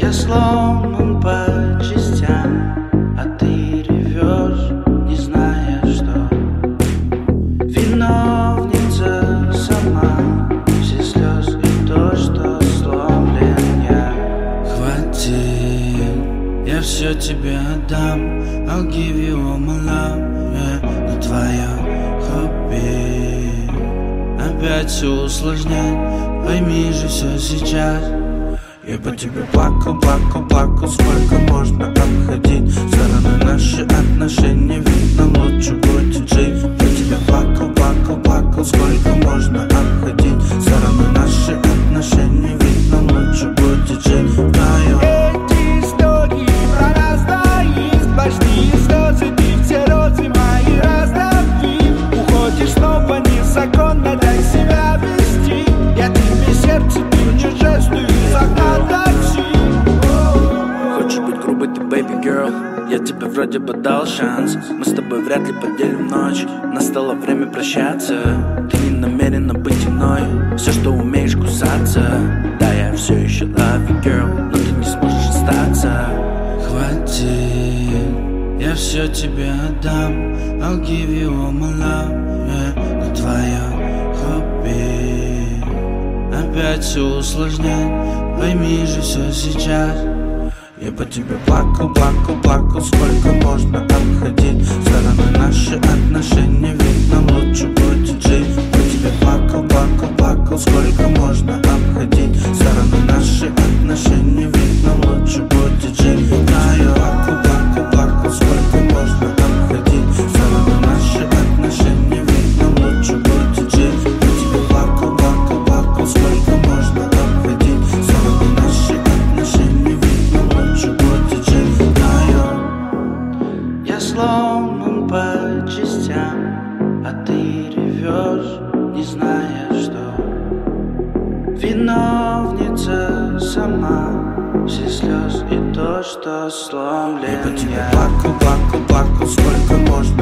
Я сломан по частям, а ты ревешь, не зная, что виновница сама. Все слезы и то, что сломлен я. Хватит, я все тебе отдам. I'll give you all my love, yeah. Но твое хобби опять все усложнять. Пойми же все сейчас. Я по тебе плакал, плакал, плакал. Сколько можно обходить стороны наши отношения? Ведь нам лучше будет жить. По тебе плакал, плакал, плакал. Сколько можно обходить стороны наши отношения? Ведь нам лучше будет жить вдвоем. Эти истории про нас двоих, сплошные слезы, ты все розы мои раздавив. Уходишь снова незаконно, дай себя вести. Я тебе сердце, ты мне жесты из окна такси. Хочешь быть грубой, ты baby girl. Я тебе вроде бы дал шанс. Мы с тобой вряд ли поделим ночь. Настало время прощаться. Ты не намерена быть иной. Все, что умеешь, кусаться. Да, я все еще love you, girl, но ты не сможешь остаться. Хватит, я все тебе отдам. I'll give you all my love, yeah. Но твое хобби опять все усложнять. Пойми же все сейчас. Я по тебе плакал, плакал, плакал. Сколько можно обходить стороны наши отношения? Ведь нам лучше будет жить. По тебе плакал, плакал, плакал. Сколько можно обходить стороны наши отношения? Ведь нам лучше будет жить. Знаю, плакал, плакал, плакал. Сколько можно обходить стороны наши отношения? Ведь нам лучше будет жить. По тебе плакал, плакал, плакал. Сколько можно обходить стороны наши отношения? Ведь нам лучше будет жить вдвоем. Я сломан по частям, а ты ревешь, не зная, что виновница сама. Все слезы и то, что сломлен я. Я по тебе плакал, плакал, плакал. Сколько можно